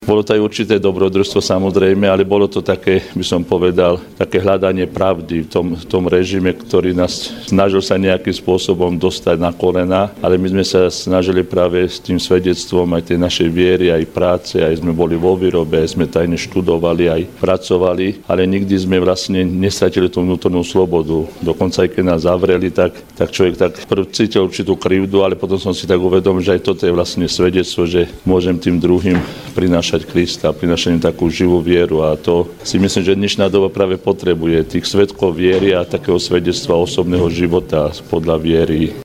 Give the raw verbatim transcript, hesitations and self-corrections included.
Bolo to aj určité dobrodružstvo samozrejme, ale bolo to také, by som povedal, také hľadanie pravdy v tom, v tom režime, ktorý nás snažil sa nejakým spôsobom dostať na kolena, ale my sme sa snažili práve s tým svedectvom aj tej našej viery, aj práce, aj sme boli vo výrobe, aj sme tajne študovali, aj pracovali, ale nikdy sme vlastne nestratili tú vnútornú slobodu. Dokonca aj keď nás zavreli, tak, tak človek tak prv cítil určitú krivdu, ale potom som si tak uvedomil, že aj toto je vlastne svedectvo, že môžem tým druhým prinášať Krista, prinášať im takú živú vieru, a to si myslím, že dnešná doba práve potrebuje tých svedkov viery a takého svedectva osobného života podľa viery.